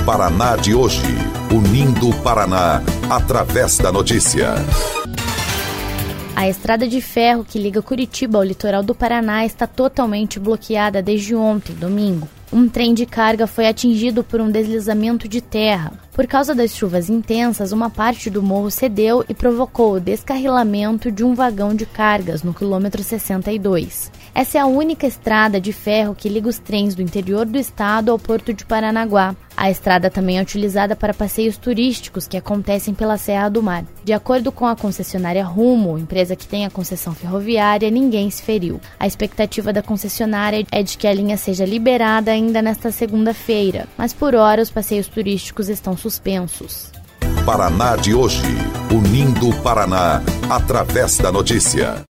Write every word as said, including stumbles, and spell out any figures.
Paraná de hoje, unindo o Paraná através da notícia. A estrada de ferro que liga Curitiba ao litoral do Paraná está totalmente bloqueada desde ontem, domingo. Um trem de carga foi atingido por um deslizamento de terra. Por causa das chuvas intensas, uma parte do morro cedeu e provocou o descarrilamento de um vagão de cargas no quilômetro sessenta e dois. Essa é a única estrada de ferro que liga os trens do interior do estado ao porto de Paranaguá. A estrada também é utilizada para passeios turísticos que acontecem pela Serra do Mar. De acordo com a concessionária Rumo, empresa que tem a concessão ferroviária, ninguém se feriu. A expectativa da concessionária é de que a linha seja liberada ainda nesta segunda-feira, mas por hora os passeios turísticos estão suspensos. Paraná de hoje, unindo o Paraná através da notícia.